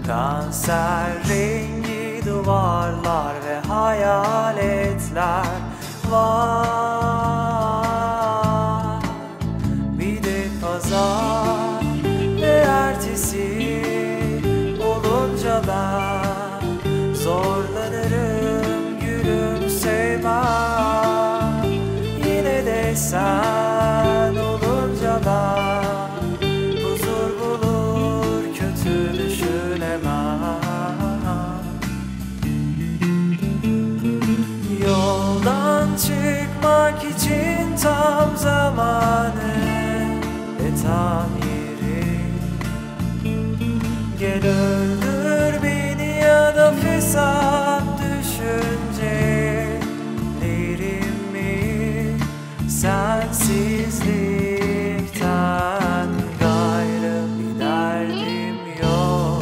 Kanser rengi duvarlar ve hayaletler var. Bir de pazar ve ertesi olunca ben zorlanırım gülümsemem. Yine de sen olunca ben huzur bulur, kötü düşünemem. Yoldan çıkmak için tam zamanı ve tam yeri. Gel öldür beni ya da fesat düşüncelerimi. Sensizlikten gayrı bir derdim yok.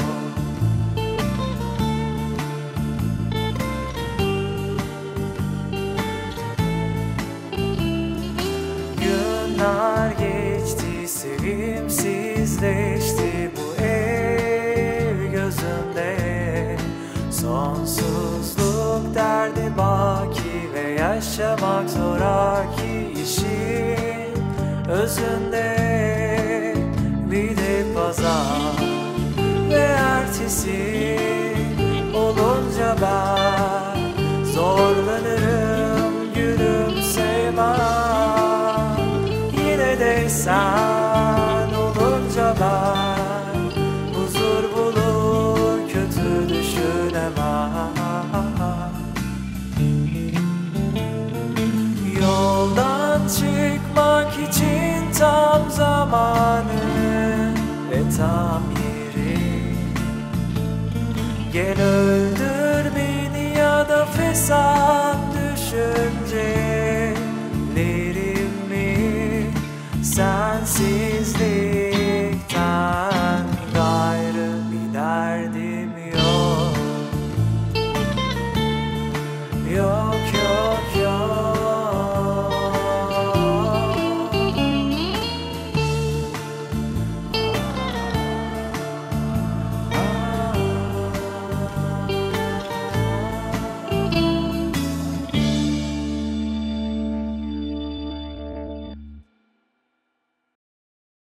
Günler geçti, sevimsizleşti bu ev gözümde. Sonsuzluk derdi baki ve yaşamak zoraki işin özünde. Bir de pazar ve ertesi olunca ben zorlanırım gülümsemem. Yine de sen olunca ben huzur bulur, kötü düşünemem. Yoldan çıkmak için tam zamanı ve tam yeri. Gel öldür beni ya da fesat düşüncelerimi. Sensiz